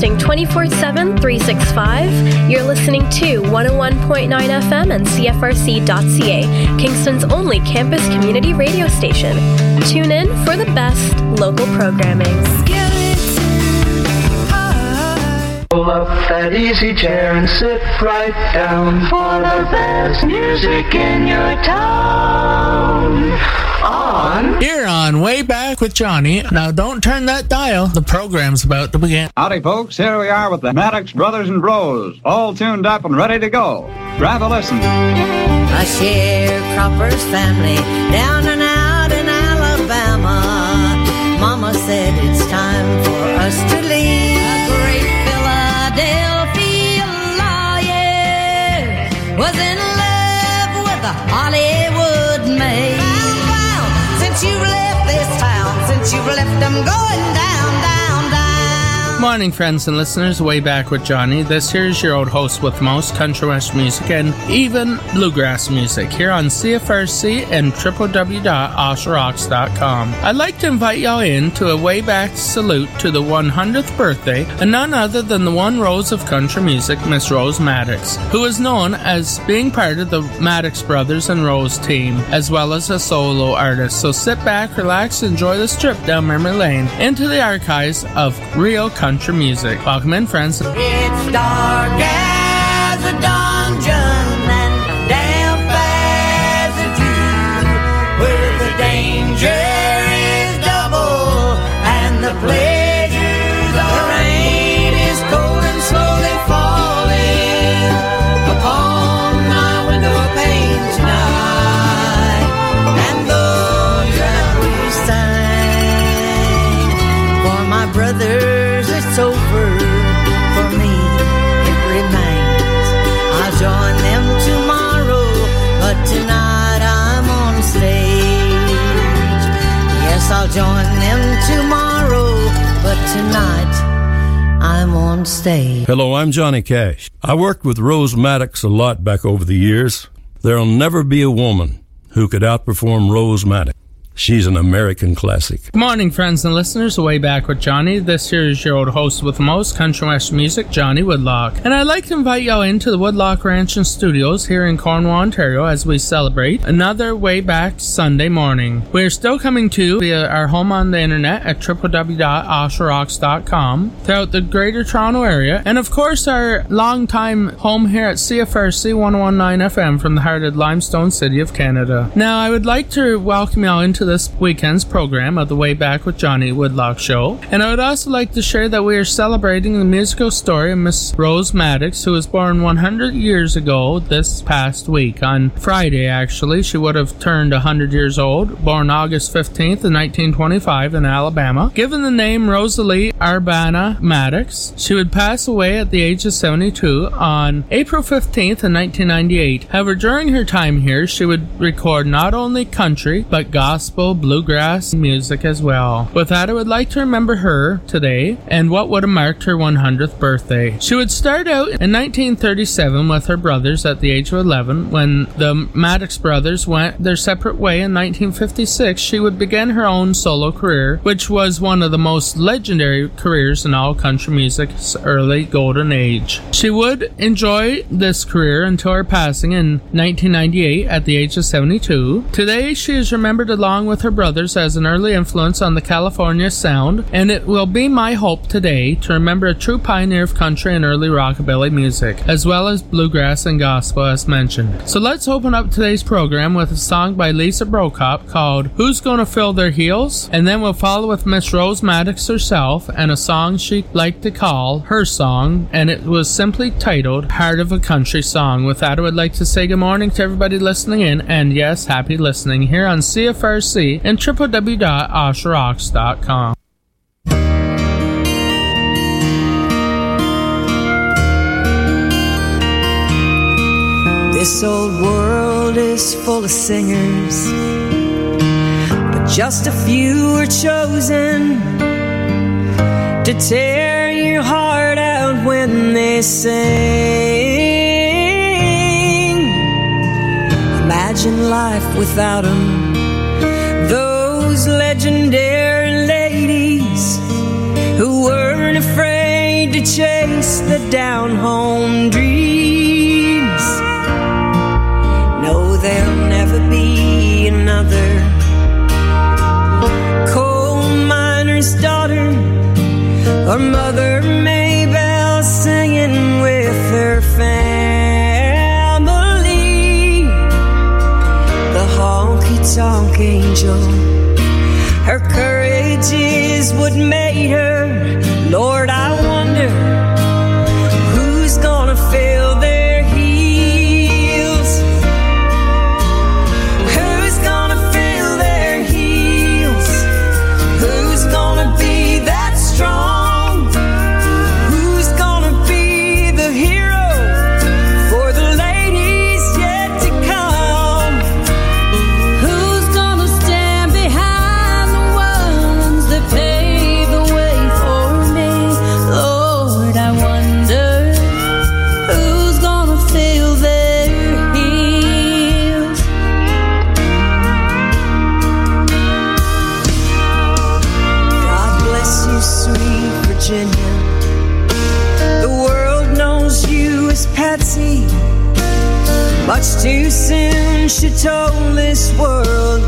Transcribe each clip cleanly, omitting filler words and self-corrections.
broadcasting 24/7, 365. You're listening to 101.9 FM and CFRC.ca, Kingston's only campus community radio station. Tune in for the best local programming. Pull up that easy chair and sit right down for the best music in your town. Here on Way Back with Johnny. Now don't turn that dial. The program's about to begin. Howdy, folks. Here we are with the Maddox Brothers and Bros, all tuned up and ready to go. Grab a listen. A sharecropper's family down and out in Alabama. Mama said it's time for us to leave. A great Philadelphia lawyer was in love with a Hollywood maid. Since you've left this town, since you've left them going down, down, down. Morning, friends and listeners. Way Back with Johnny. This here is your old host with most country west music and even bluegrass music here on CFRC and www.osharocks.com. I'd like to invite y'all in to a way back salute to the 100th birthday and none other than the one rose of country music, Miss Rose Maddox, who is known as being part of the Maddox Brothers and Rose team, as well as a solo artist. So sit back, relax, enjoy this trip down memory lane into the archives of real country music. Welcome in, friends. It's dark as a dungeon and damp as a Jew, where the danger is double and the pleasures are. The rain is cold and slowly falling upon my window pane tonight, and though you're at sang for my brother, it's over, for me it remains. I'll join them tomorrow, but tonight I'm on stage. Yes, I'll join them tomorrow, but tonight I'm on stage. Hello, I'm Johnny Cash. I worked with Rose Maddox a lot back over the years. There'll never be a woman who could outperform Rose Maddox. She's an American classic. Good morning, friends and listeners. Way Back with Johnny. This here is your old host with the most country west music, Johnny Woodlock. And I'd like to invite y'all into the Woodlock Ranch and Studios here in Cornwall, Ontario, as we celebrate another Way Back Sunday morning. We're still coming to you via our home on the internet at www.osharocks.com throughout the Greater Toronto Area, and of course our longtime home here at CFRC 101.9 FM from the heart of Limestone City of Canada. Now, I would like to welcome y'all into this weekend's program of the Way Back with Johnny Woodlock show, and I would also like to share that we are celebrating the musical story of Miss Rose Maddox, who was born 100 years ago this past week. On Friday, actually, she would have turned 100 years old, born August 15th in 1925 in Alabama. Given the name Rosalie Arbana Maddox, she would pass away at the age of 72 on April 15th in 1998. However, during her time here, she would record not only country, but gospel, bluegrass music as well. With that, I would like to remember her today and what would have marked her 100th birthday. She would start out in 1937 with her brothers at the age of 11. When the Maddox brothers went their separate way in 1956, she would begin her own solo career, which was one of the most legendary careers in all country music's early golden age. She would enjoy this career until her passing in 1998 at the age of 72. Today, she is remembered along with her brothers as an early influence on the California sound, and it will be my hope today to remember a true pioneer of country and early rockabilly music, as well as bluegrass and gospel as mentioned. So let's open up today's program with a song by Lisa Brokop called Who's Gonna Fill Their Heels? And then we'll follow with Miss Rose Maddox herself and a song she liked to call her song, and it was simply titled Heart of a Country Song. With that, I would like to say good morning to everybody listening in, and yes, happy listening here on CFRC and www.osharocks.com. This old world is full of singers, but just a few are chosen to tear your heart out when they sing. Imagine life without them, those legendary ladies who weren't afraid to to chase the down-home dreams. No, there'll never be another coal miner's daughter or Mother Maybell singing with her family. The honky-tonk angel, her courage is what made her. Lord, I wonder who's gonna fill their heels. Who's gonna fill their heels? Who's gonna be that strong? Who's gonna be the hero for the ladies yet to come? Who's gonna stand behind the ones that pave the way for me? Lord, I wonder who's gonna fill their heels. God bless you, sweet Virginia. The world knows you as Patsy. Much too soon she told this world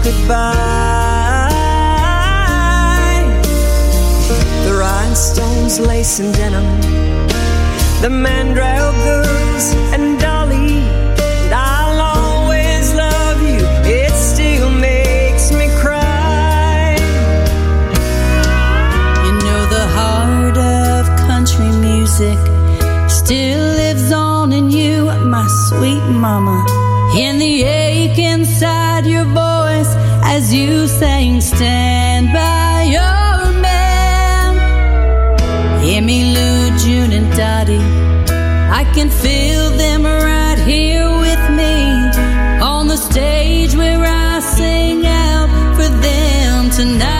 goodbye. The rhinestones, lace and denim, the mandrel girls and Dolly, and I'll always love you. It still makes me cry. You know the heart of country music still lives on in you, my sweet mama. In the ache inside your voice as you sang Stand By Your Man. Emmylou, June and Dottie, I can feel them right here with me on the stage where I sing out for them tonight.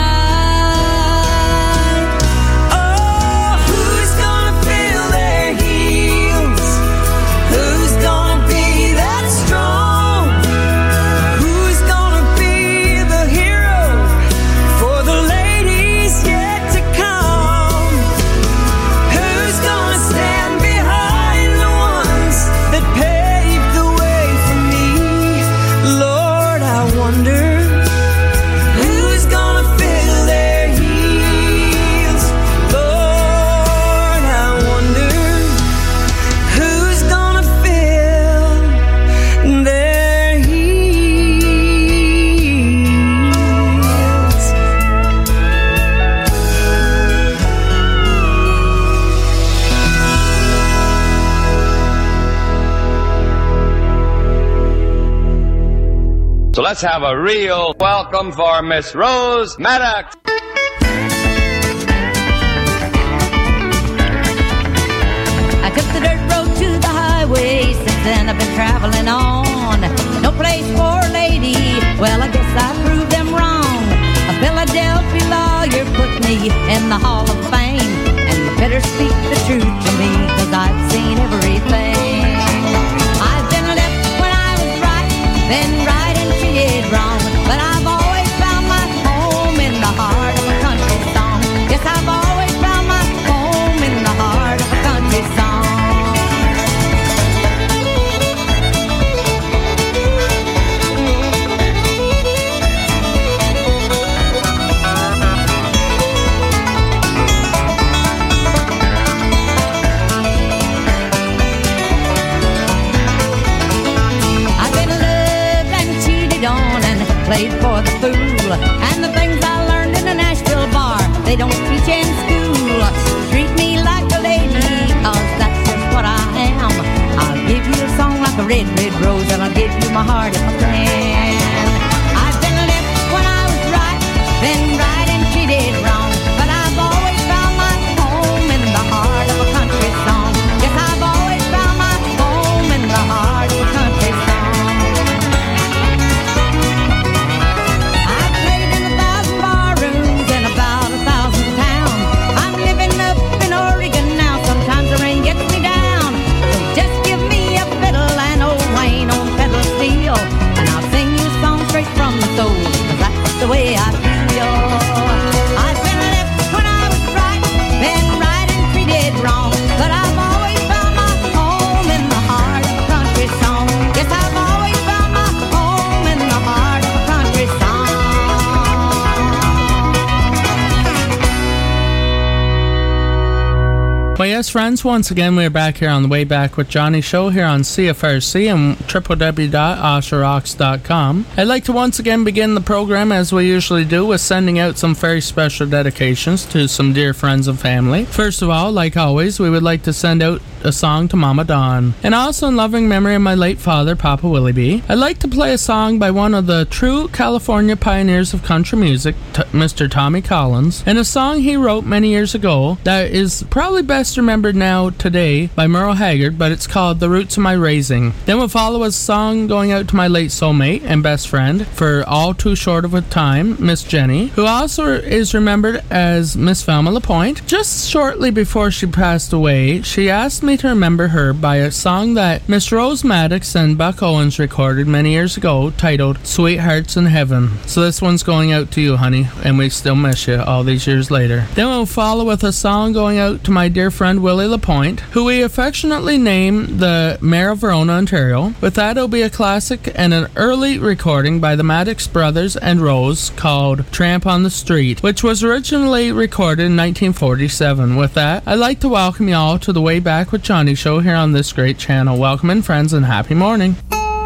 Oh, who's gonna fill their heels? Who's gonna be that strong? Who's gonna be the hero for the ladies yet to come? Who's gonna stand behind the ones that paved the way for me? Lord, I wonder who's gonna fill their heels. Lord, I wonder who's gonna fill their heels. So let's have a real welcome for Miss Rose Maddox. I took the dirt road to the highway, since then I've been traveling on. No place for a lady, well I guess I proved them wrong. A Philadelphia lawyer put me in the Hall of Fame, and you better speak the truth to me, 'cause I've seen everything. I've been left when I was right, been right and treated wrong, but I've always found my home in the heart of a country song. Yes, I've always found my home in the heart of a country song. I've been loved and cheated on and played for the fool. And the things I learned in a Nashville bar, they don't teach in school. Treat me like a lady, 'cause that's just what I am. I'll give you a song like a red, red rose, and I'll give you my heart if I can. I've been left when I was right, been right and treated wrong, but I've always found my home in the heart of a country song. Yes, I've always found my home in the heart of a country song. I've played in 1,000 bar rooms and about 1,000 towns. I'm living up in Oregon now, sometimes the rain gets me down. So just give me a fiddle and old Wayne on pedal steel, and I'll sing you a song straight from the soul, 'cause that's the way I feel. I've been left when I was right, been right and treated wrong, Well, yes, friends, once again, we're back here on the Way Back with Johnny show here on CFRC and www.osharocks.com. I'd like to once again begin the program, as we usually do, with sending out some very special dedications to some dear friends and family. First of all, like always, we would like to send out a song to Mama Dawn. And also in loving memory of my late father, Papa Willie B, I'd like to play a song by one of the true California pioneers of country music, Mr. Tommy Collins, and a song he wrote many years ago that is probably best remembered now today by Merle Haggard, but it's called The Roots of My Raising. Then we'll follow a song going out to my late soulmate and best friend for all too short of a time, Miss Jenny, who also is remembered as Miss Velma LaPointe. Just shortly before she passed away, she asked me to remember her by a song that Miss Rose Maddox and Buck Owens recorded many years ago, titled Sweethearts in Heaven. So this one's going out to you, honey, and we still miss you all these years later. Then we'll follow with a song going out to my dear friend Willie LaPointe, who we affectionately name the Mayor of Verona, Ontario. With that, it'll be a classic and an early recording by the Maddox Brothers and Rose called Tramp on the Street, which was originally recorded in 1947. With that, I'd like to welcome you all to the Way Back with Johnny show here on this great channel. Welcome in, friends, and happy morning.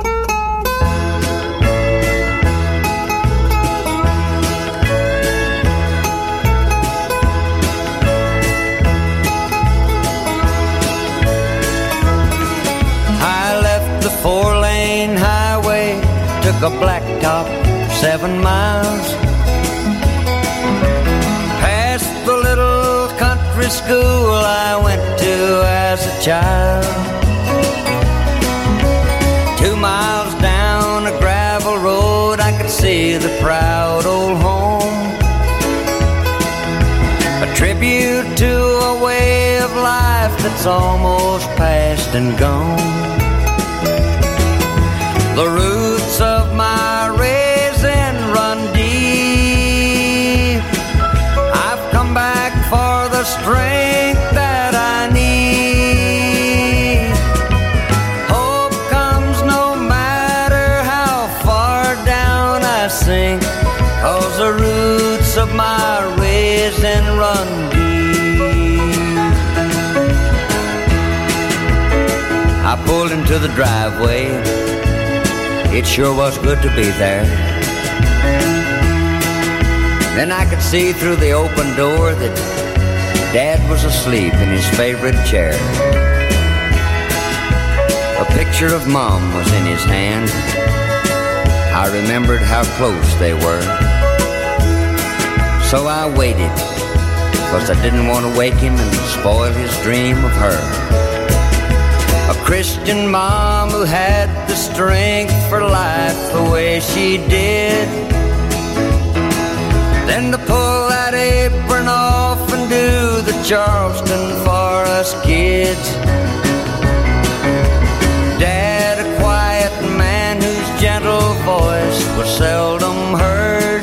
I left the 4-lane highway, took a blacktop 7 miles, past the little country school I went to as a child. 2 miles down a gravel road, I could see the proud old home, a tribute to a way of life that's almost past and gone. The roots of my raising run deep. I've come back for the strength that I need. Hope comes no matter how far down I sink, 'cause the roots of my raising run deep. I pulled into the driveway. It sure was good to be there. Then I could see through the open door that Dad was asleep in his favorite chair. A picture of Mom was in his hand. I remembered how close they were. So I waited, 'cause I didn't want to wake him and spoil his dream of her. A Christian mom who had the strength for life the way she did. Then to pull that apron off and do the Charleston for us kids. Dad, a quiet man whose gentle voice was seldom heard,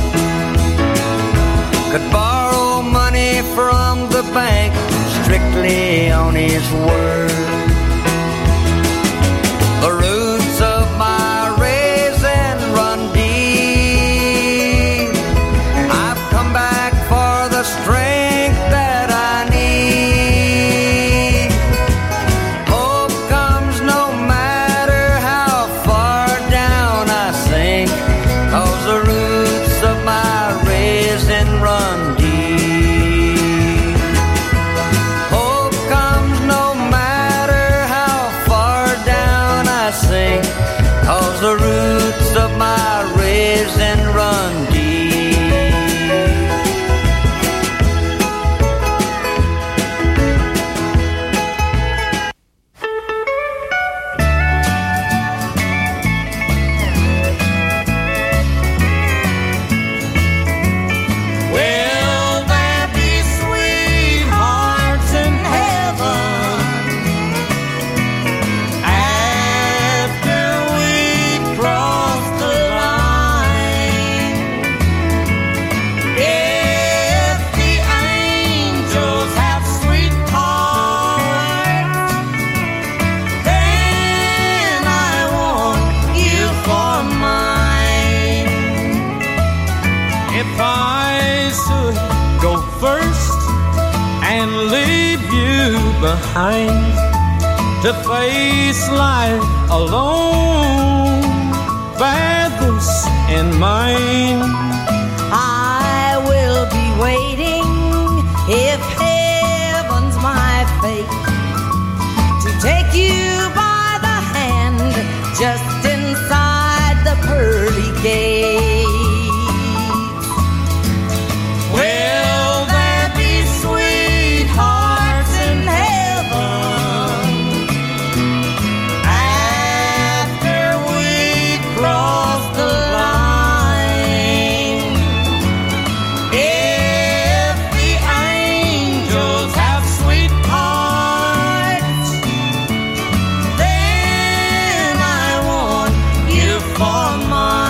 could borrow money from the bank strictly on his word. The roots of my raising run deep. I've come back for the strength that I need. Hope comes no matter how far down I sink, 'cause the roots of my raising run deep. Hope comes no matter behind to face life alone. Bear this in mind. I will be waiting if heaven's my fate to take you by the hand just inside the pearly gate. Will there be sweethearts in heaven after we cross the line? If the angels have sweethearts, then I want you for mine.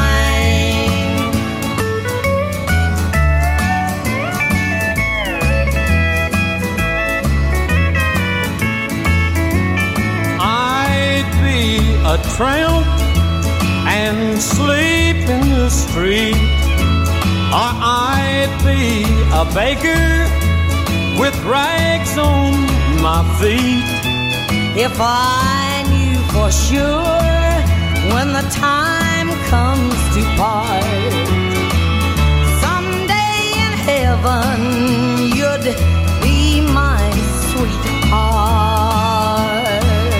I'd be a tramp and sleep in the street, or I'd be a baker with rags on my feet. If I knew for sure when the time comes to part, someday in heaven you'd be my sweetheart.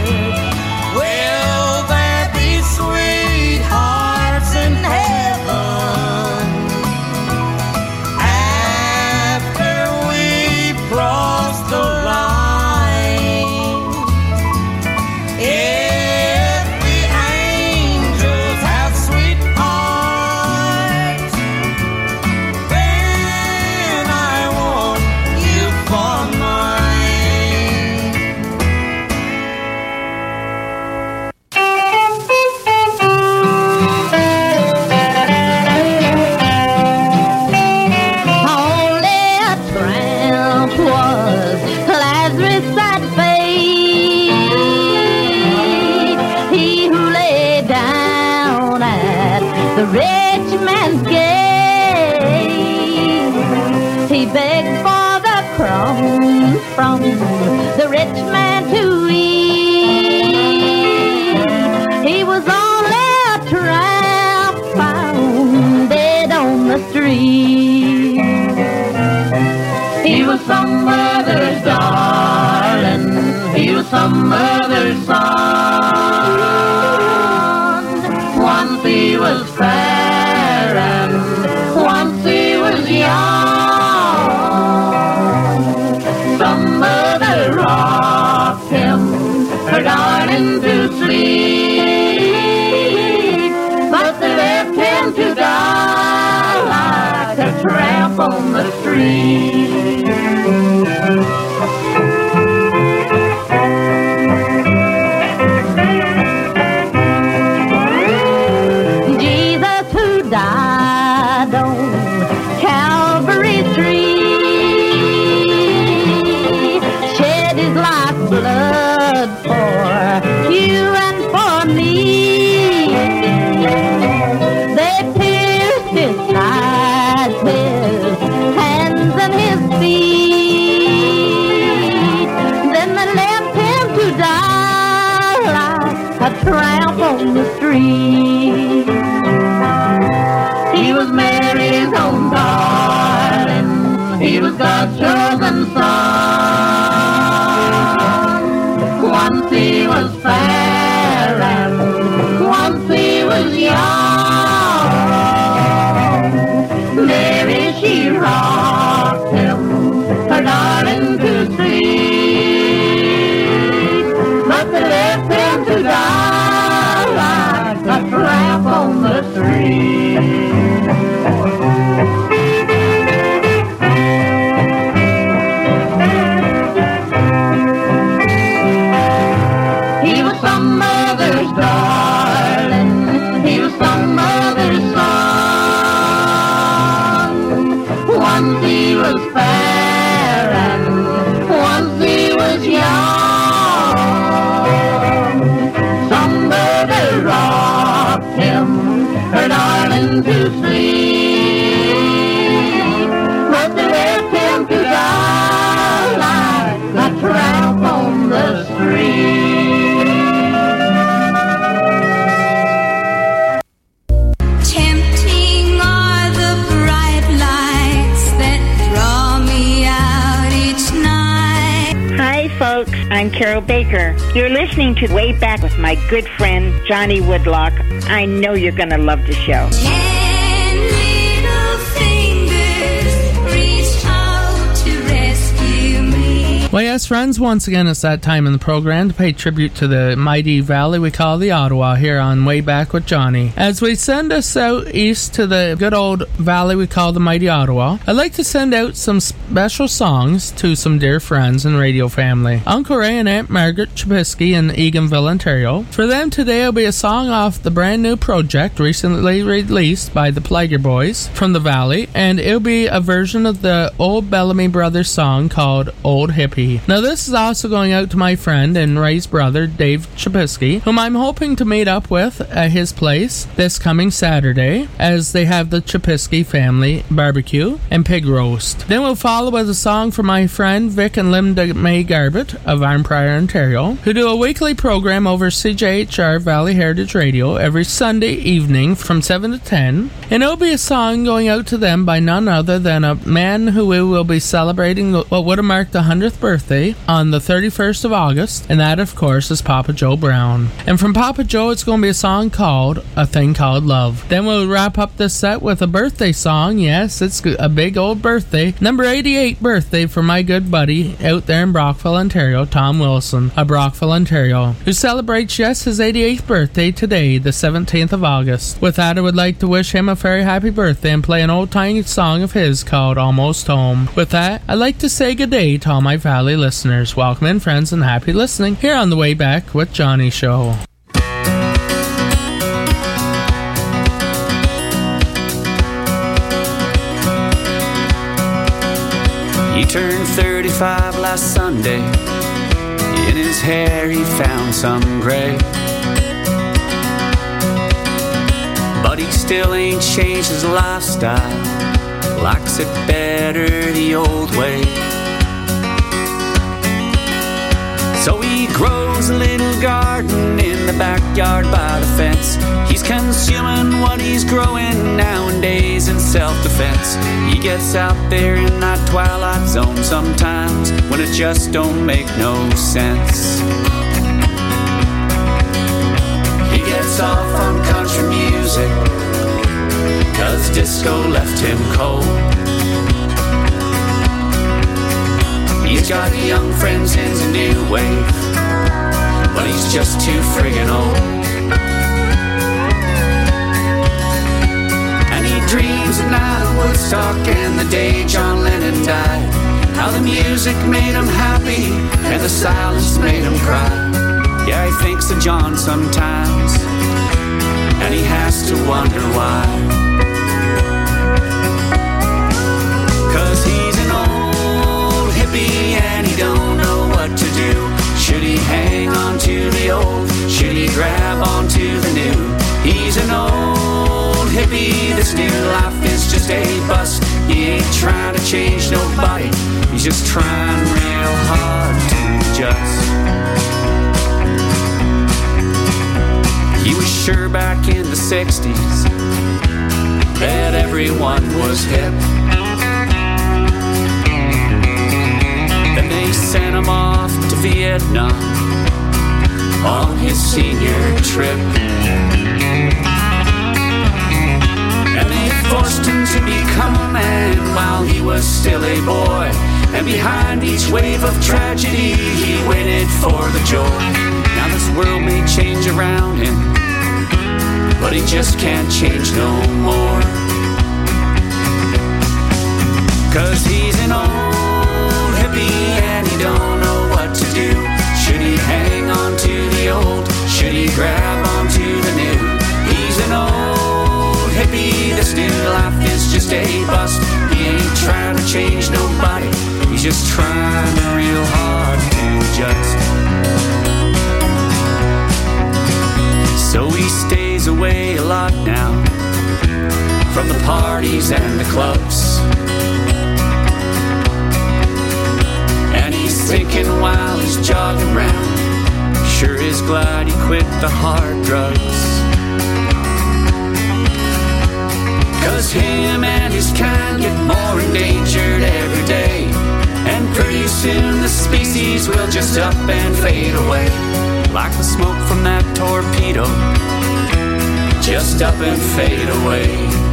Will there be sweethearts in heaven after we've crossed the line? If the angels have sweethearts, then I want you for mine. Only a tramp was Lazarus at fate. He who lay down at the rich man's gate. He begged for the crumbs from the rich man to eat. He was only a tramp found dead on the street. He was some mother's darling. He was some mother's son. Once he was fair and once he was young. Some mother rocked him, her darling, to sleep, but they left him to die like a tramp on the street. Jesus, who died on Calvary tree, shed his lifeblood for you and for me. They pierced his sides, his hands and his feet. Then they left him to die like a tramp on the street. He was Mary's own darling. He was God's chosen son. Once he was fair and once he was young. Mary, she rocked him, her darling, to sleep, but they left him to die like a tramp on the street. He was some mother's darling. He was some mother's son. Once he was fair and once he was young. Some mother rocked him, her darling, to sleep, but they left him to die like a tramp on Carol Baker. You're listening to Way Back with my good friend, Johnny Woodlock. I know you're going to love the show. Well, yes, friends, once again, it's that time in the program to pay tribute to the mighty valley we call the Ottawa here on Way Back with Johnny. As we send us out east to the good old valley we call the mighty Ottawa, I'd like to send out some special songs to some dear friends and radio family. Uncle Ray and Aunt Margaret Chapisky in Eganville, Ontario. For them today will be a song off the brand new project recently released by the Pliger Boys from the valley, and it'll be a version of the old Bellamy Brothers song called Old Hippie. Now this is also going out to my friend and Ray's brother Dave Chapisky, whom I'm hoping to meet up with at his place this coming Saturday as they have the Chapisky family barbecue and pig roast. Then we'll follow with a song from my friend Vic and Linda May Garbett of Arnprior, Ontario, who do a weekly program over CJHR Valley Heritage Radio every Sunday evening from 7 to 10, and it'll be a song going out to them by none other than a man who will be celebrating what would have marked the 100th birthday on the 31st of August, and that of course is Papa Joe Brown. And from Papa Joe it's going to be a song called A Thing Called Love. Then we'll wrap up this set with a birthday song. Yes, it's a big old birthday, number 88 birthday for my good buddy out there in Brockville, Ontario, Tom Wilson of Brockville, Ontario, who celebrates his 88th birthday today, the 17th of August. With that, I would like to wish him a very happy birthday and play an old tiny song of his called Almost Home. With that, I'd like to say good day to all my Valley listeners. Welcome in, friends, and happy listening here on the Way Back with Johnny show. He turned 35 last Sunday. In his hair he found some gray, but he still ain't changed his lifestyle. Likes it better the old way. So he grows a little garden in the backyard by the fence. He's consuming what he's growing nowadays in self-defense. He gets out there in that twilight zone sometimes when it just don't make no sense. He gets off on country music 'cause disco left him cold. He's got young friends in the new wave, but he's just too friggin' old. And he dreams of night of Woodstock and the day John Lennon died. How the music made him happy and the silence made him cry. Yeah, he thinks of John sometimes, and he has to wonder why. 'Cause he's an old hippie and he don't know what to do. Should he hang on to the old? Should he grab onto the new? He's an old hippie, this new life is just a bust. He ain't trying to change nobody, he's just trying real hard to adjust. He was sure back in the 60s that everyone was hip. Then they sent him off to Vietnam on his senior trip. And they forced him to become a man while he was still a boy. And behind each wave of tragedy, he waited for the joy. Now this world may change around him, but he just can't change no more. 'Cause he's an old hippie and he don't know what to do. Should he hang on to the old? Should he grab onto the new? He's an old hippie, this new life is just a bust. He ain't trying to change nobody, he's just trying real hard to adjust. So he stays away a lot now from the parties and the clubs. And he's thinking while he's jogging round, sure is glad he quit the hard drugs. 'Cause him and his kind get more endangered every day. And pretty soon the species days will just up and fade away, like the smoke from that torpedo, just up and fade away.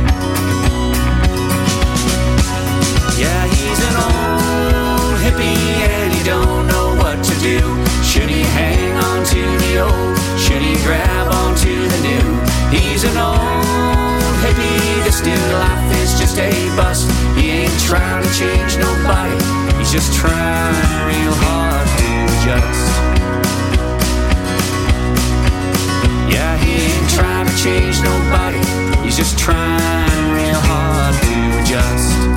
Yeah, he's an old hippie and he don't know what to do. Should he hang on to the old? Should he grab onto the new? He's an old hippie, this new life is just a bust. He ain't trying to change nobody, he's just trying real hard to adjust. Yeah, he ain't trying to change nobody, he's just trying real hard to adjust.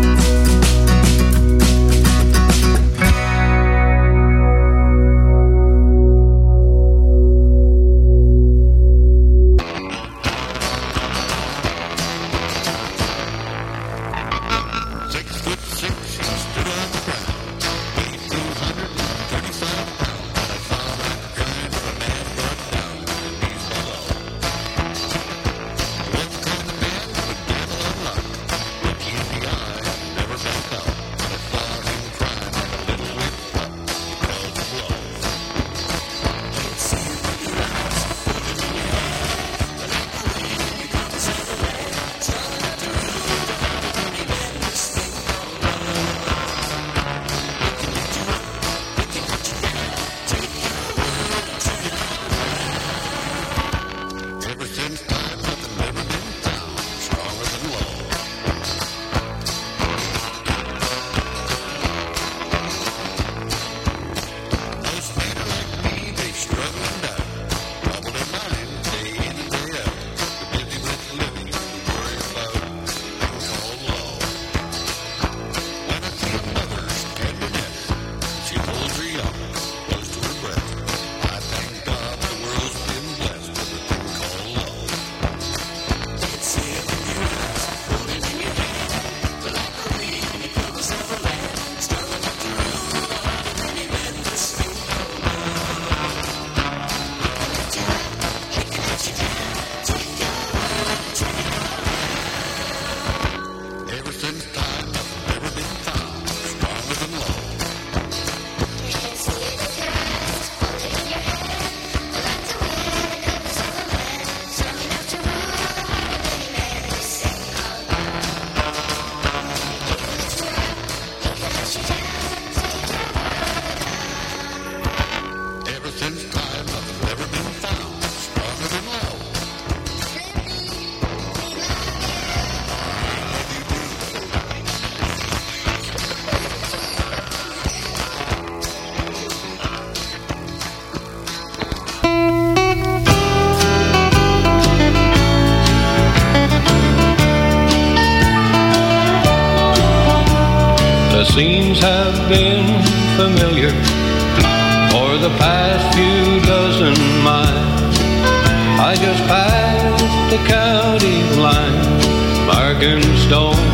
Scenes have been familiar for the past few dozen miles. I just passed the county line, marking stone.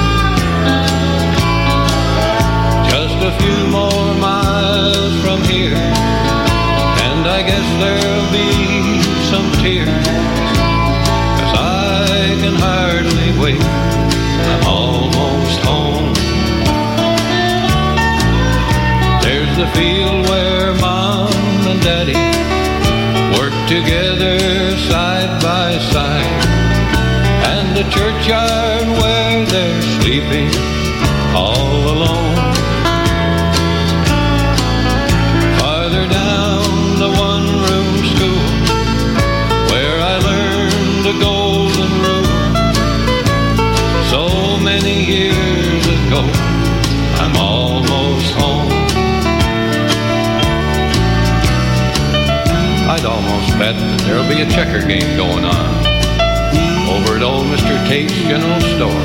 Just a few more miles from here, and I guess there'll be some tears, 'cause I can hardly wait, I'm almost home. There's the field where Mom and Daddy work together side by side, and the churchyard where they're sleeping all alone. Farther down the one-room school where I learned the golden rule. So many years ago, I'm almost home. I'd almost bet that there'll be a checker game going on over at old Mr. Tate's General Store.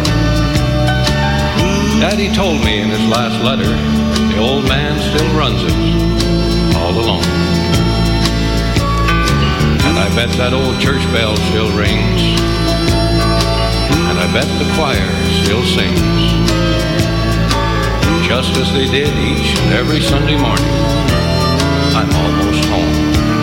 Daddy told me in his last letter that the old man still runs it, all alone. And I bet that old church bell still rings, and I bet the choir still sings, just as they did each and every Sunday morning. I'm almost home.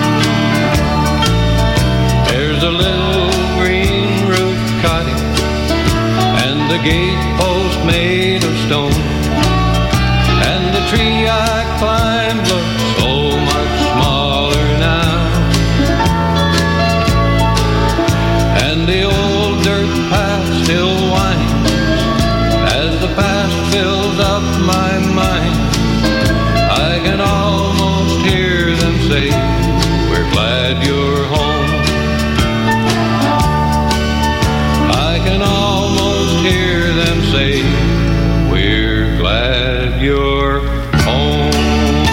There's a little green roof cottage, and the gate post made of stone, and the tree I climbed looks so much smaller now. And the old dirt path still winds as the past fills up my mind. I can almost hear them say, we're glad you're home. I can almost hear them say, we're glad you're home.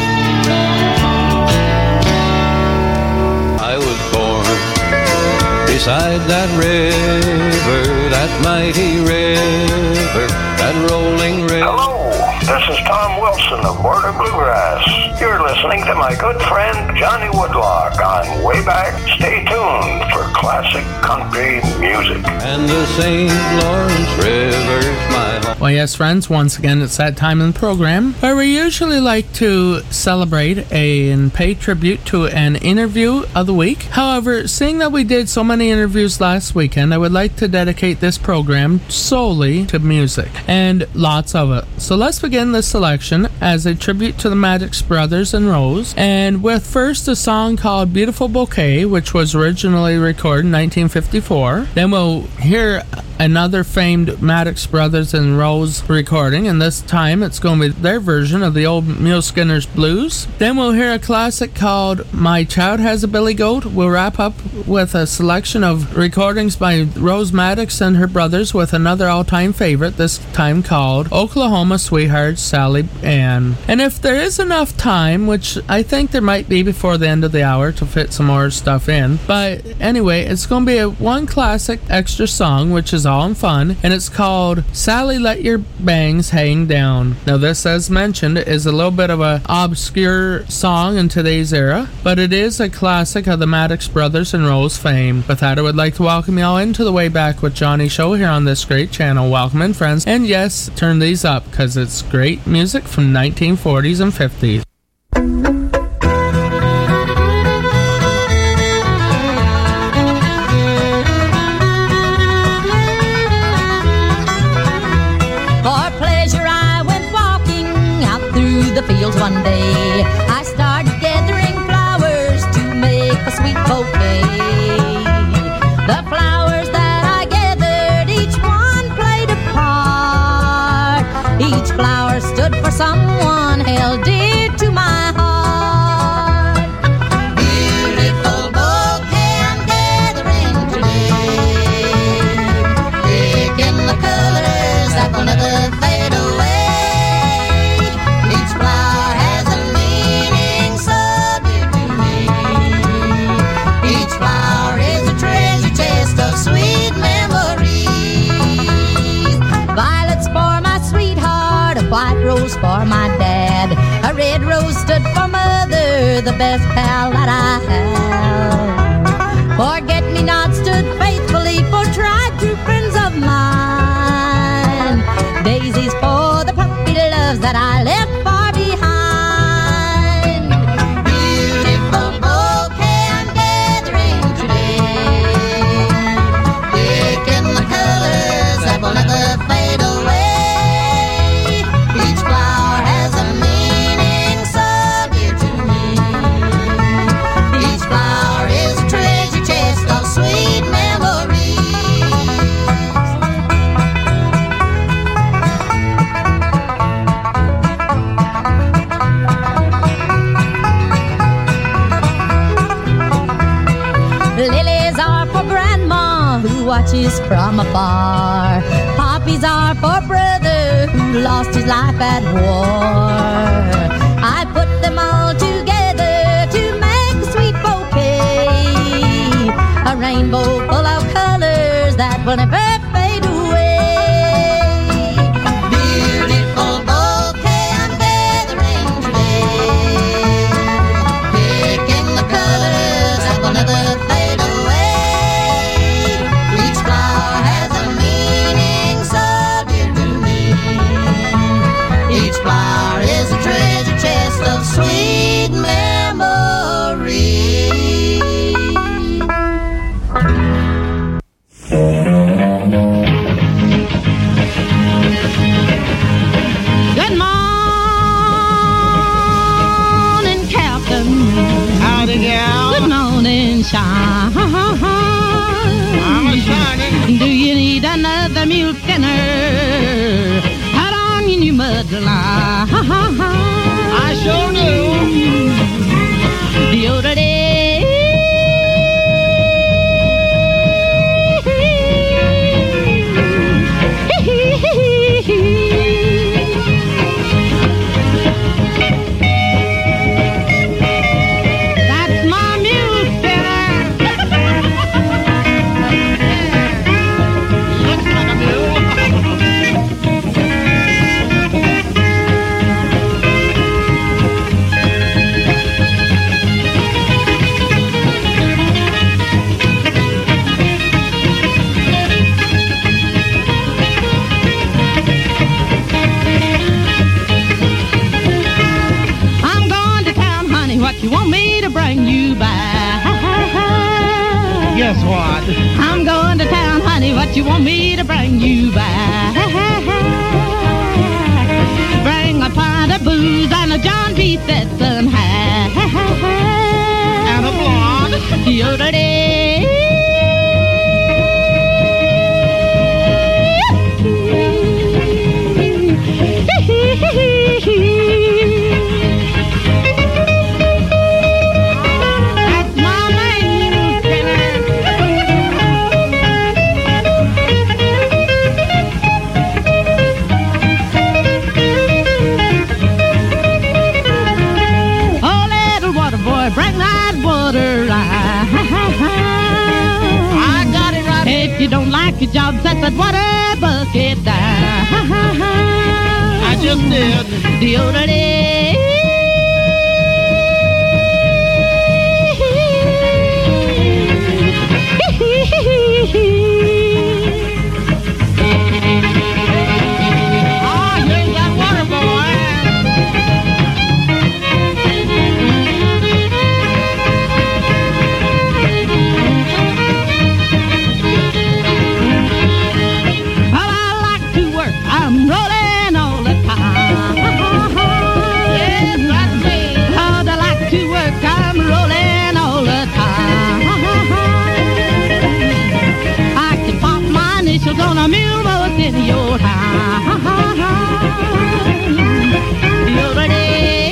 I was born beside that river, that mighty river, that rolling river. Hello, this is Tom Wilson of Border Bluegrass. You're listening to my good friend Johnny Woodlock on Way Back. Stay tuned for classic country music. And the St. Lawrence River's my home. Well, yes, friends, once again, it's that time in the program where we usually like to celebrate and pay tribute to an interview of the week. However, seeing that we did so many interviews last weekend, I would like to dedicate this program solely to music, and lots of it. So let's begin this selection as a tribute to the Maddox Brothers and Rose, and with first a song called Beautiful Bouquet, which was originally recorded in 1954. Then we'll hear another famed Maddox Brothers and Rose recording, and this time it's going to be their version of the old Mule Skinner's Blues. Then we'll hear a classic called My Child Has a Billy Goat. We'll wrap up with a selection of recordings by Rose Maddox and her brothers with another all-time favorite, this time called Oklahoma Sweetheart Sally Ann. And if there is enough time, which I think there might be before the end of the hour to fit some more stuff in, but anyway, it's going to be one classic extra song, which is all in fun, and it's called Sally Let Your Bangs Hang Down. Now this, as mentioned, is a little bit of an obscure song in today's era, but it is a classic of the Maddox Brothers and Rose fame. With that, I would like to welcome you all into the Way Back with Johnny show here on this great channel. Welcome in, friends, and yes, turn these up because it's great music from 1940s and 50s. The fields one day, I started gathering flowers to make a sweet bouquet. The flowers that I gathered, each one played a part. Each flower stood for someone held dear to my heart. Beautiful bouquet I'm gathering today, picking the colors that will never fade away. White rose for my dad, a red rose stood for mother, the best pal that I have. Forget-me-not stood faithfully for tried true friends of mine. Daisies for the puppy loves that I left far behind. Beautiful bouquet I'm gathering today, picking the colors that will never fade away. Watches from afar. Poppies are for brother who lost his life at war. I put them all together to make a sweet bouquet, a rainbow full of colors that will never fade away. Beautiful bouquet I'm gathering today, picking the colors that will never fade away. Flower is a treasure chest of sweet memories. another mule skinner. Hold on, you new mudline. I sure do. The other day. Guess what? I'm going to town, honey. What you want me to bring you back? Bring a pint of booze and a John B. Stetson hat. And a blonde. Yodelay. Bring that water right. I got it right. If you don't like your job, set that water bucket down. I just did. The other day. Here's that water, boy. I'm rolling all the time. Yes, that's me. Lord, I like to work. I'm rolling all the time. I can pop my initials on a mule most in your time. The other day.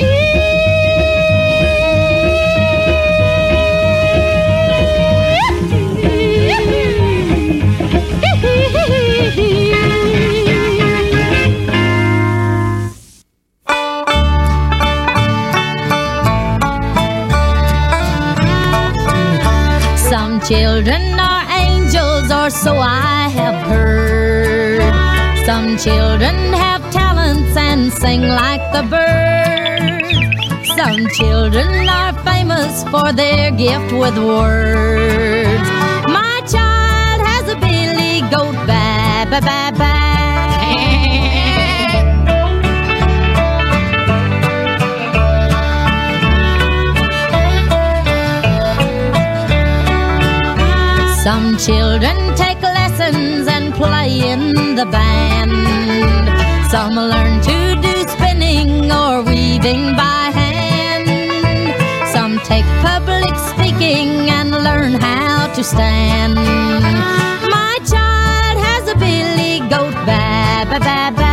Some children are angels, or so I have heard. Some children have talents and sing like the bird. Some children are famous for their gift with words. My child has a billy goat baa, baa, baa, baa. Some children take lessons and play in the band. Some learn to do spinning or weaving by hand. Some take public speaking and learn how to stand. My child has a billy goat baa, baa, baa, baa.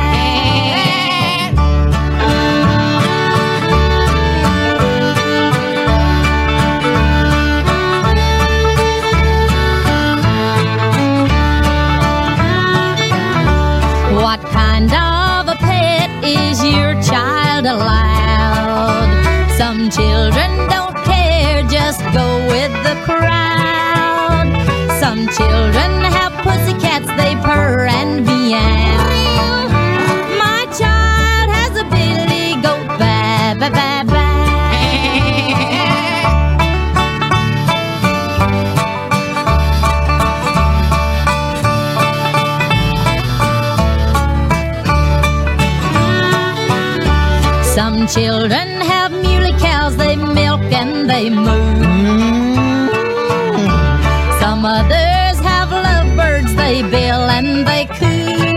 What kind of a pet is your child allowed? Some children don't care, just go with the crowd. Some children have pussycats, they purr and meow. My child has a billy goat baa, baa, baa, baa. Some children have muley cows, they milk and they moo. Some others have lovebirds, they bill and they coo.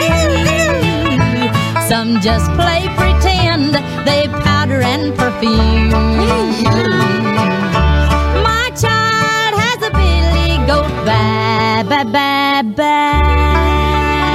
Some just play pretend, they powder and perfume. My child has a billy goat baa, baa, baa. my back.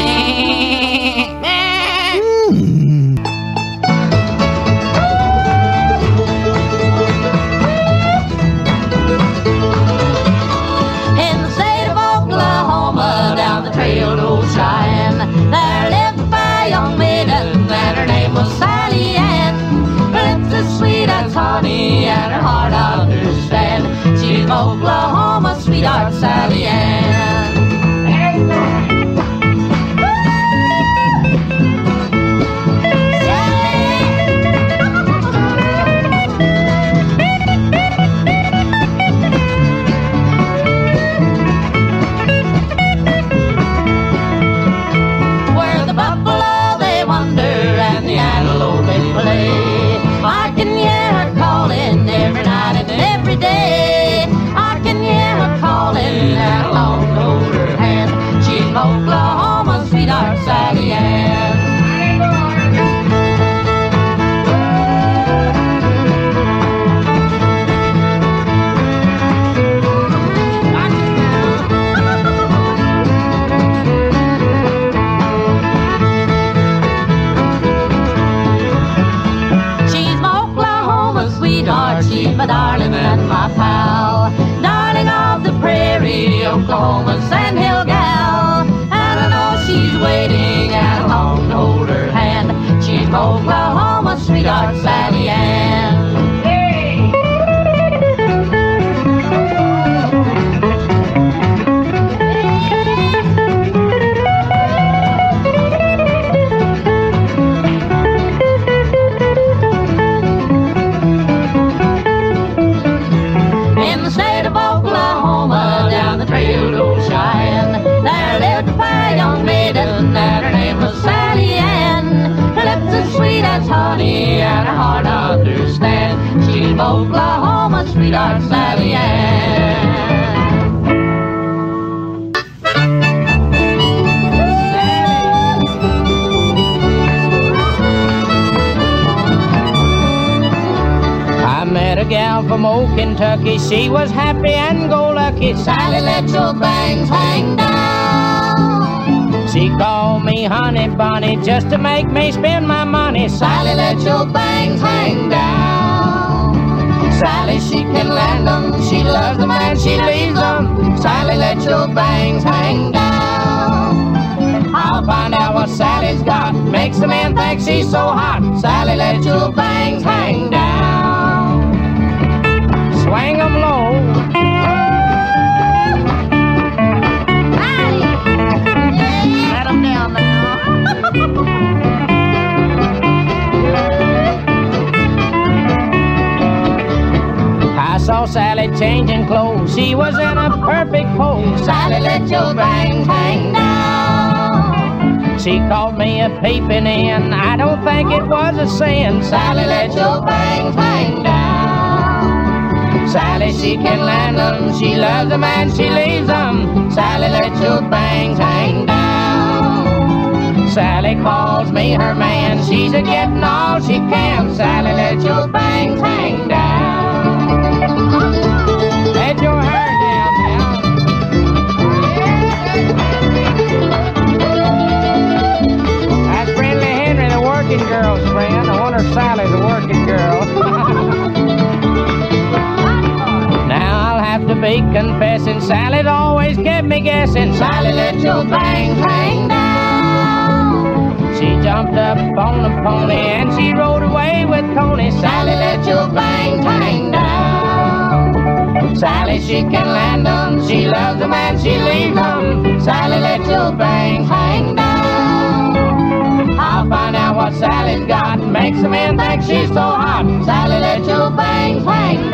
In the state of Oklahoma, down the trail to Cheyenne, there lived a young maiden, and her name was Sally Ann. Her lips as sweet as honey, and her heart I understand. She's Oklahoma sweetheart Sally Ann. Where the buffalo they wander and the antelope they play, I can hear her calling every night and every day. I can hear her calling that long hold her hand. She's Oklahoma sweetheart Sally Ann. She's my Oklahoma sweetheart, she's my darling and my pal. Darling of the prairie, Oklahoma sandhill gal. And I know she's waiting at home to hold her hand. She's my Oklahoma sweetheart Sally Ann. In the state of Oklahoma, down the trail to Cheyenne, there lived a fair young maiden, and her name was Sally Ann. Her lips as sweet as honey, and her heart I understand. She's Oklahoma sweetheart Sally Ann. I met a gal from old Kentucky. She was happy and go lucky. Sally, let your bangs hang down. She called me honey bunny just to make me spend my money. Sally, let your bangs hang down. Sally, she can land them. She loves them and she leaves them. Sally, let your bangs hang down. I'll find out what Sally's got. Makes the man think she's so hot. Sally, let your bangs hang down. Swing 'em low. Let 'em down now. I saw Sally changing clothes. She was in a perfect pose. Sally, let your bangs hang down. She called me a peeping in. I don't think it was a sin. Sally, let your bangs hang down. Sally, she can land them. She loves them and she leaves them. Sally, let your bangs hang down. Sally calls me her man. She's a getting all she can. Sally, let your bangs hang down. Let your hair down now. That's Friendly Henry, the working girl's friend. I wonder if Sally's a working girl. Now I'll have to be confessing, Sally's always kept me guessing. Sally, let your bangs hang down. She jumped up on a pony and she rode away with Coney. Sally, let your bangs hang down. Sally, she can land them. She loves them and she leaves them. Sally, let your bangs hang down. I'll find out what Sally's got. Makes a man think she's so hot. Sally, let your bangs hang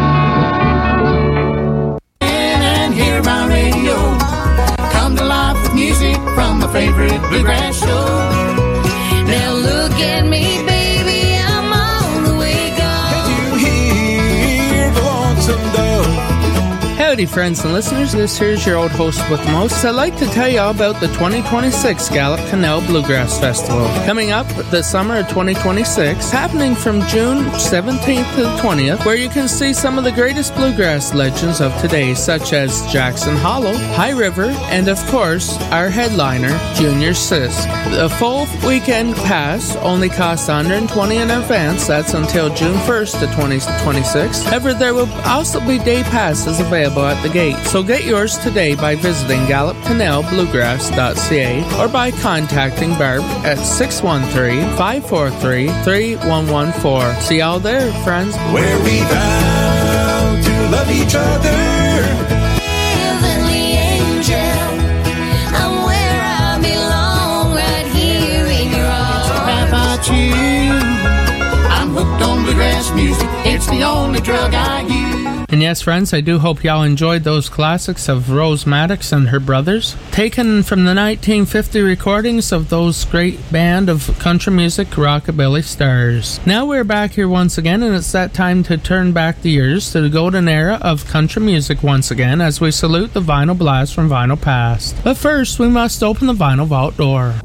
down. And hear my radio. Come to life with music from my favorite bluegrass show. Now look at me, baby, I'm on the way gone. Can you hear the lonesome dove? Howdy, friends and listeners. This here's your old host with the most. I'd like to tell you all about the 2026 Gallup Canal Bluegrass Festival. Coming up this summer of 2026, happening from June 17th to the 20th, where you can see some of the greatest bluegrass legends of today, such as Jackson Hollow, High River, and of course, our headliner, Junior Sisk. The full weekend pass only costs $120 in advance. That's until June 1st to 2026. However, there will also be day passes available at the gate. So get yours today by visiting gallupcanalbluegrass.ca or by contacting Barb at 613-543-3114. See y'all there, friends. Where we vow to love each other. Heavenly angel, I'm where I belong, right here in your arms. How about you? I'm hooked on bluegrass music. It's the only drug I use. And yes, friends, I do hope y'all enjoyed those classics of Rose Maddox and her brothers, taken from the 1950 recordings of those great band of country music rockabilly stars. Now we're back here once again, and it's that time to turn back the years to the golden era of country music once again as we salute the vinyl blast from Vinyl Past. But first, we must open the vinyl vault door.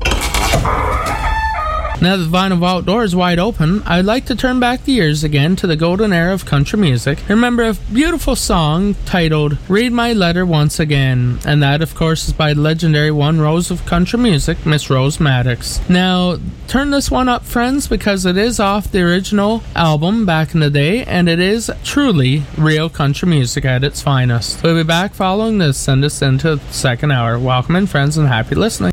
Now that the Vinyl Vault door is wide open, I'd like to turn back the years again to the golden era of country music. Remember a beautiful song titled Read My Letter Once Again, and that of course is by the legendary One Rose of country music, Miss Rose Maddox. Now turn this one up, friends, because it is off the original album back in the day, and it is truly real country music at its finest. We'll be back following this, send us into the second hour. Welcome in, friends, and happy listening.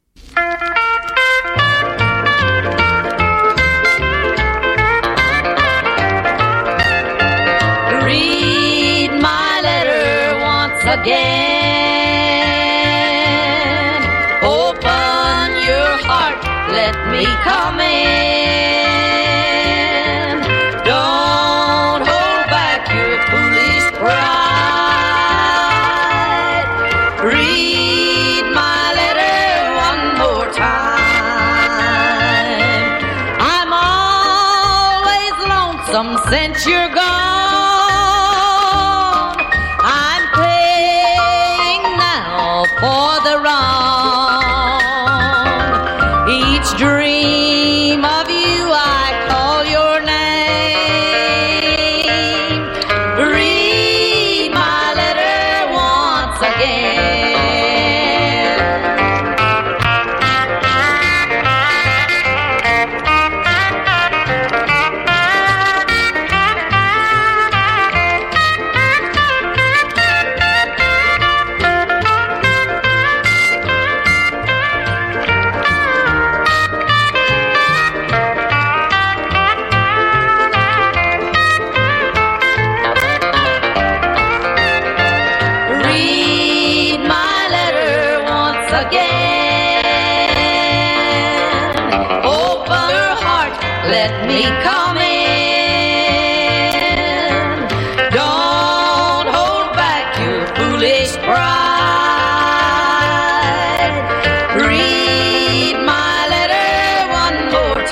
Again, open your heart, let me come in. Don't hold back your foolish pride. Read my letter one more time. I'm always lonesome since you're gone. For the wrong, each dream of you I call your name. Read my letter once again. Let me come in. Don't hold back your foolish pride. Read my letter one more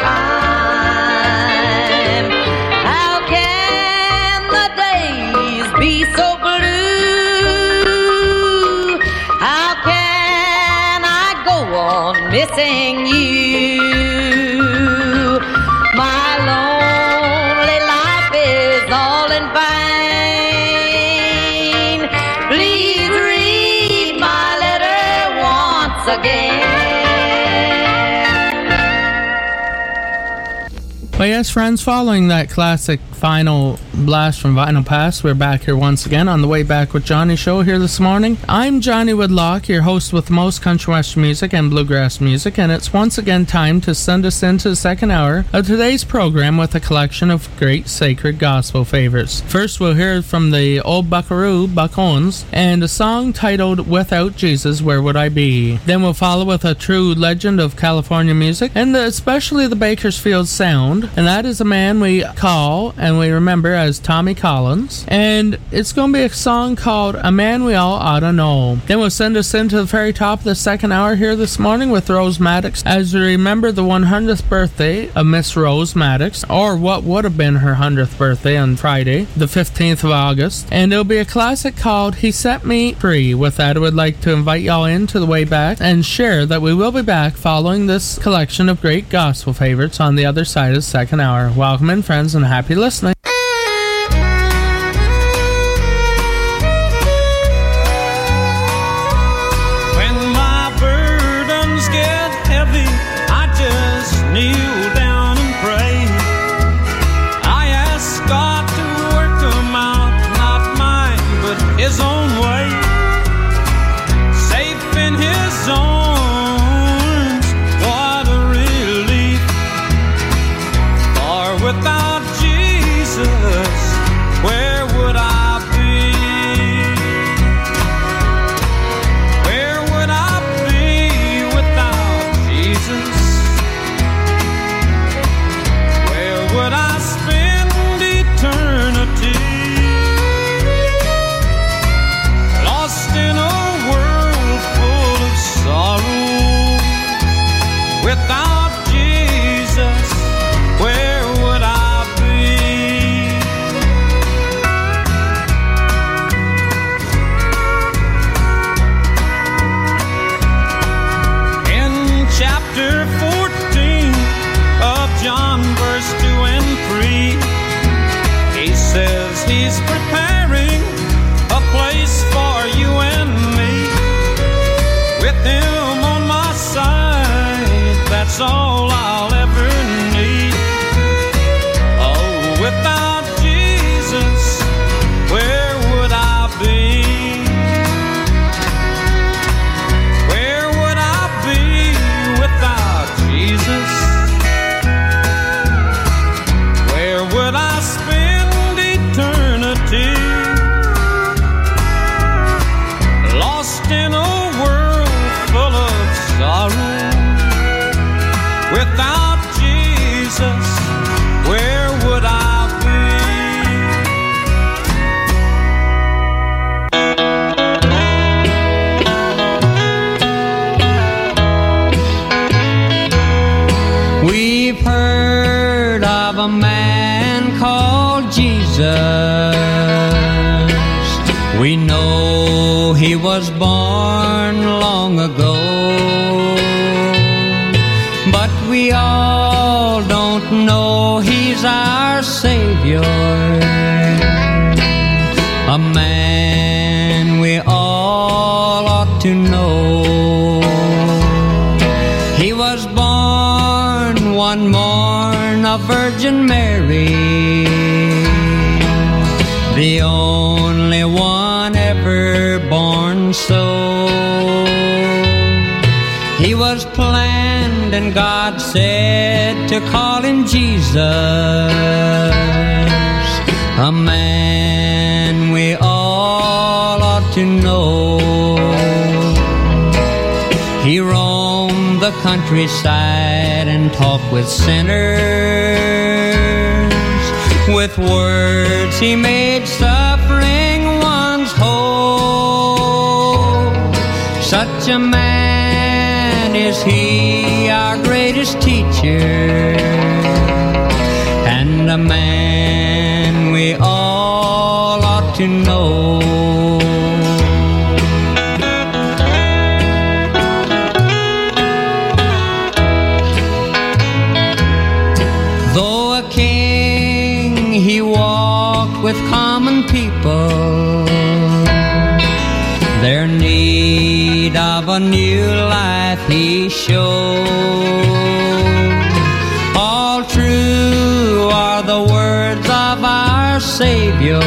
time. How can the days be so blue? How can I go on missing you? My lonely life is all in vain. Please read my letter once again. Well, yes, friends, following that classic final blast from Vinyl Past, we're back here once again on the Way Back with Johnny show here this morning. I'm Johnny Woodlock, your host with the most country western music and bluegrass music, and it's once again time to send us into the second hour of today's program with a collection of great sacred gospel favorites. First, we'll hear from the old buckaroo, Buck Owens, and a song titled Without Jesus, Where Would I Be? Then we'll follow with a true legend of California music, and especially the Bakersfield sound, and that is a man we call and we remember as Tommy Collins. And it's going to be a song called A Man We All Oughta Know. Then we'll send us into the very top of the second hour here this morning with Rose Maddox as we remember the 100th birthday of Miss Rose Maddox, or what would have been her 100th birthday on Friday, the 15th of August. And it'll be a classic called He Set Me Free. With that, I would like to invite y'all into the way back and share that we will be back following this collection of great gospel favorites on the other side of the second hour. Welcome in, friends, and happy listening. When my burdens get heavy, I just kneel down and pray. I ask God to work them out, not mine, but His own way. Safe in His arms, what a relief. For without Jesus, where would I be? Where would I be without Jesus? Where would I spend eternity? Lost in a world full of sorrow. Without Jesus, where would I be? In chapter 14 of John, verse 2 and 3, he says He's preparing a place for you and me. With Him on my side, that's all I'll ever need. Oh, without Jesus, where would I be? Where would I be without Jesus? Where would I spend eternity? Lost in a world full of sorrow. Without Jesus, where would I be? We've heard of a man called Jesus. We know He was born long ago, but we all don't know He's our Savior. A man we all ought to know. He was born one morn of Virgin Mary, the only one ever born so. He was planned and God said to call Him Jesus, a man we all ought to know. He roamed the countryside and talked with sinners. With words He made suffering ones whole. Such a man is He, our greatest teacher, and a man we all ought to know. Though a king, He walked with common people, their need of a new life He showed. All true are the words of our Savior,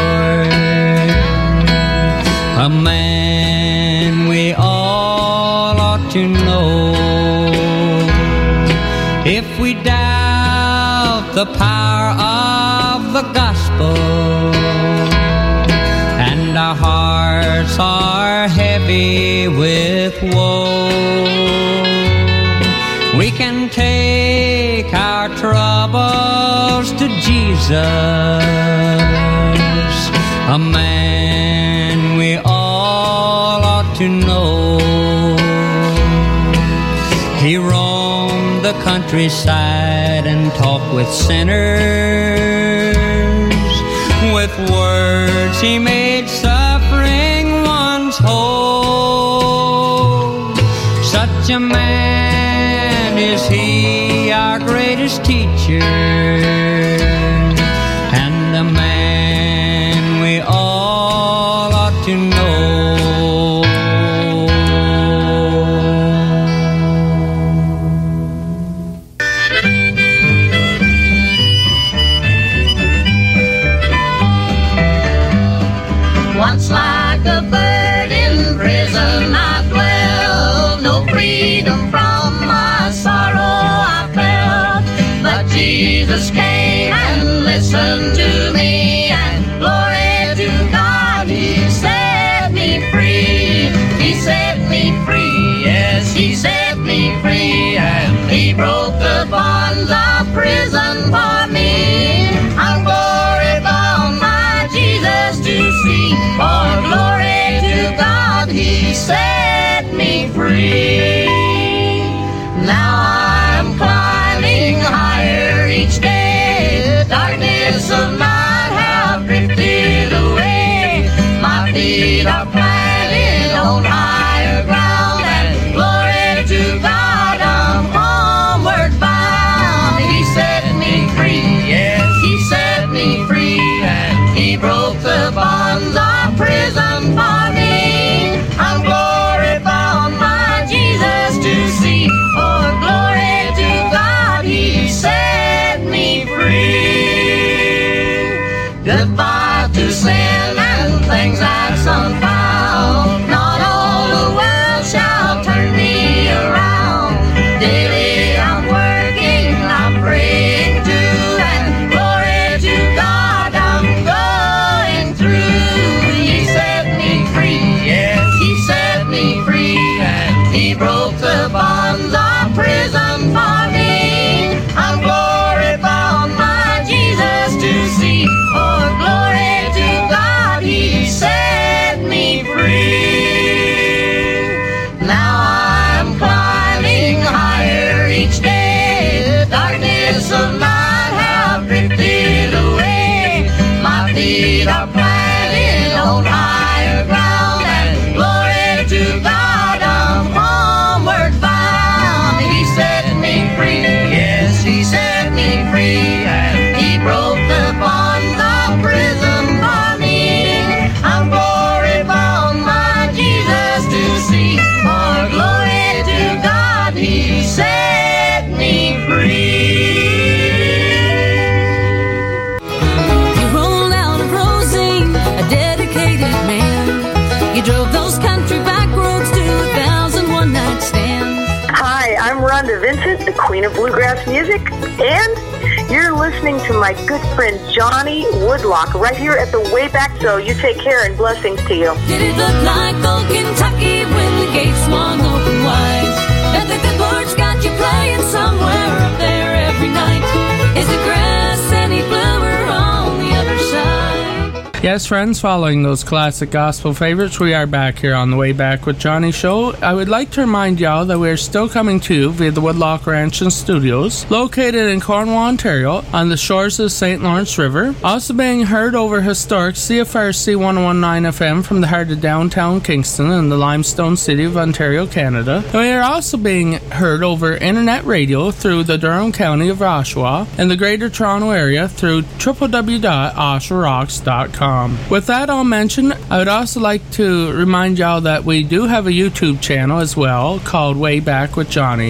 a man we all ought to know. If we doubt the power of the gospel, and our hearts are heavy with woe, we can take our our troubles to Jesus, a man we all ought to know. He roamed the countryside and talked with sinners. With words he made suffering ones whole. Such a man is he, our greatest teacher, and a man we all ought to know. Once like a bird in prison I dwelled, no freedom from my sorrow I felt. But Jesus came and listened to me, and glory to God, He set me free. He set me free, yes, He set me free, and He broke the bonds of prison for me. I'm glory bound, my Jesus to see. For glory to God, He set me free. Now I'm climbing higher each day. The darkness of night have drifted away. My feet are planted on higher ground, and glory to God, I'm homeward bound. He set me free, yes, He set me free, and He broke the bonds of prison for me. I'm glory bound, my Jesus to see. For glory to God, He set me free. Goodbye to sin and things that's unfound. Not all the world shall turn me around. Daily I'm working, I'm praying too, and glory to God, I'm going through. He set me free, yes, He set me free, and He broke the bonds of prison for me. I'm glory bound, my Jesus to see. For glory to God, He set me free. Now I'm climbing higher each day. The darkness of night have drifted away. My feet are planted on higher ground, and glory to God, I'm homeward bound. He set me free, yes, He set me free, and He broke the bonds of prison for me. I'm glory bound, my Jesus to see. For glory to God, He set me free. You rolled out of Rosine, a dedicated man. You drove those country back roads to 1,001 night stands. Hi, I'm Rhonda Vincent, the Queen of Bluegrass Music, and you're listening to my good friend Johnny Woodlock right here at the Wayback Show. You take care and blessings to you. Did it look like old Kentucky when the gates swung open wide? And the good Lord's got you playing somewhere up there every night. Is the grass any bluer on the other side? Yes, friends, following those classic gospel favorites, we are back here on the Way Back with Johnny show. I would like to remind y'all that we're still coming to you via the Woodlock Ranch and Studios, located in Cornwall, Ontario, on the shores of the St. Lawrence River. Also being heard over historic CFRC 1019 FM from the heart of downtown Kingston in the limestone city of Ontario, Canada. And we are also being heard over internet radio through the Durham County of Oshawa and the Greater Toronto Area through www.oshawarocks.com. With that all mentioned, I would also like to remind y'all that we do have a YouTube channel as well called Way Back with Johnny.